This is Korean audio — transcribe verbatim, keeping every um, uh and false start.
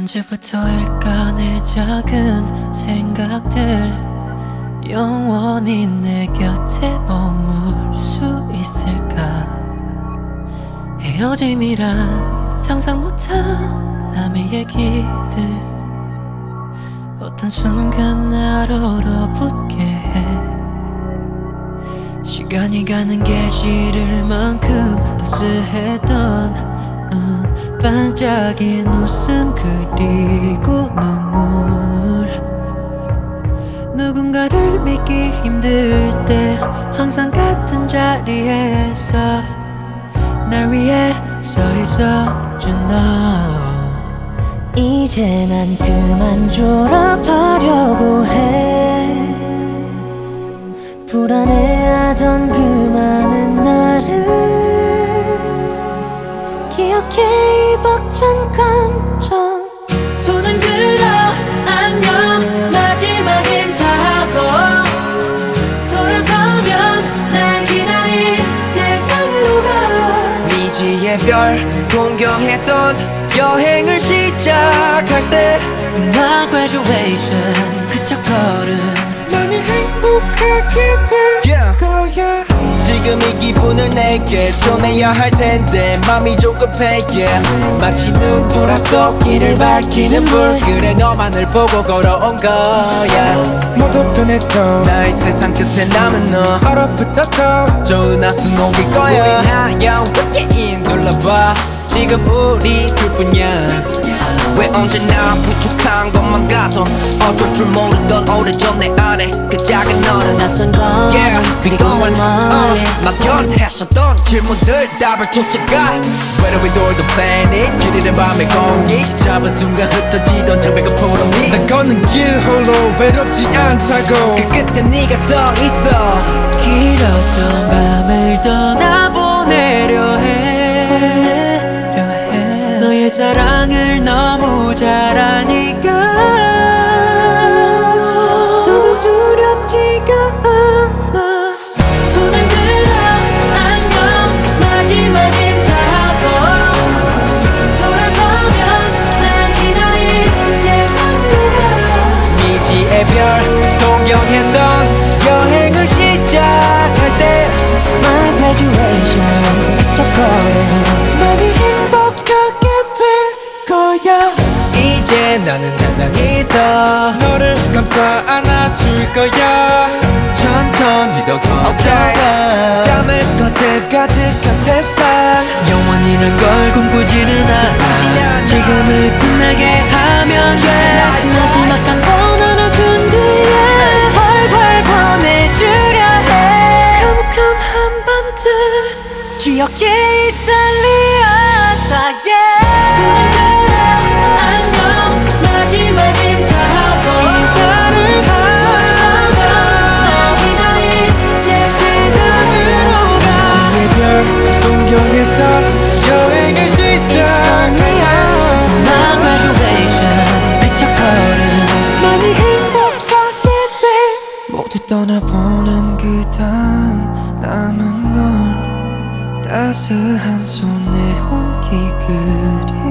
언제부터일까 내 작은 생각들 영원히 내 곁에 머물 수 있을까. 헤어짐이란 상상 못한 남의 얘기들 어떤 순간 날 얼어붙게 해. 시간이 가는 게 싫을 만큼 따스했던 음, 반짝인 웃음 그리고 눈물. 누군가를 믿기 힘들 때 항상 같은 자리에서 날 위해 서 있어준 너. 이제 난 그만 졸업하려고 해. 불안해하던 그 많은 날을 기억해 이 벅찬 감정. 손은 들어 안녕 마지막 인사하고 돌아서면 날 기다린 세상으로 가. 미지의 별 동경했던 여행을 시작할 때 나 graduation 그 첫 걸음 많이 행복하게 될 yeah. 거야. 지금 이 기분을 내게 전해야 할 텐데 맘이 조급해 yeah. 마치 눈보라 속 길을 밝히는 불. 그래 너만을 보고 걸어온 거야. 모두 변했죠. 나의 세상 끝에 남은 너 얼어붙어 더 좋은 하수 녹일 거야. 우리 하얀 끝에 둘러봐 지금 우리 둘뿐이야. 왜 언제나 부족한 것만 같아. 어쩔 줄 모르던 오래전 내 안에 그 작은 너는 낯선 건 yeah, 그리고 난 멀리 막연했었던 질문들 답을 쫓아가. 외로운 돌도 panic 길이는 밤의 공기 잡은 순간 흩어지던 창백한 푸른빛. 난 걷는 길 홀로 외롭지 않다고. 그 끝에 네가 서 있어. 길었던 밤을 떠나보내려 해. 보내려 해. 너의 사랑을 너무 잘 아니까 더는 두렵지가 않아. 손을 들어 안녕 마지막 인사하고 돌아서면 날 기다린 세상으로 가. 미지의 별 동경했던 여행을 시작할 때 My graduation 첫 걸음 많이 행복하게 될 거야. 이제 나는 나란히서 너를 감싸 안아줄 거야. 천천히 더 걷다가 땀을 걷듯 가득한 세상. 영원이란 걸 꿈꾸지는 않아. 지금을 빛나게 하면 돼. 마지막 한 번 안아준 뒤에 활활 보내주려 해. 캄캄한 밤들 기억에 이탈리아 사이에 손을 들어 안녕 마지막 인사하고 인사를 돌아서면 날 기다린 새 세상으로 가. 미지의 별 동경했던 여행을 시작할 때 나 graduation 그 첫 걸음 많이 행복하게 돼. 모두 떠나보는 그 다음 남은 건 따스한 손의 온기 그리